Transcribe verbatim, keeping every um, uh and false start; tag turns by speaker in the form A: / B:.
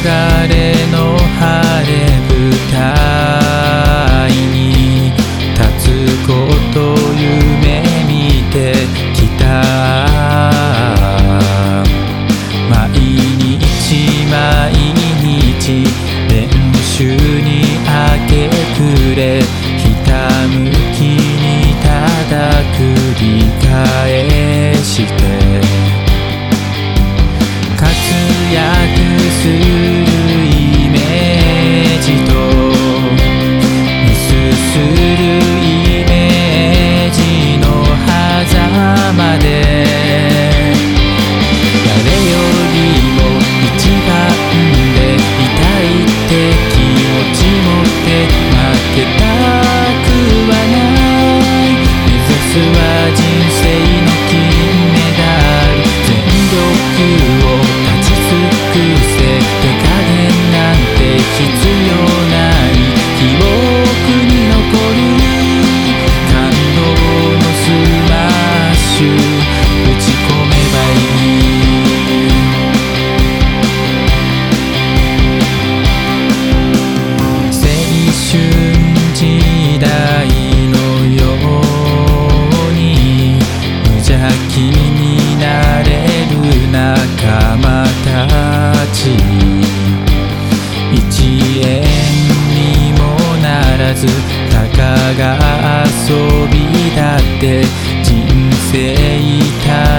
A: れの晴れ舞台に立つこと夢見てきた。毎日毎日練習に明け暮れ、ひたむきにただ繰り返して活躍するイメージとミスするイメージの狭間で、誰よりも一番でいたいって気持ち持って負けたくはない。目指すは人生の金メダル、全力を立ち尽くせ、手加減なんて必要ない。記憶に残る感動のスマッシュ打ち込めばいい。青春時代のように無邪気になれる仲間たち、一円にもならずたかが遊びだって人生た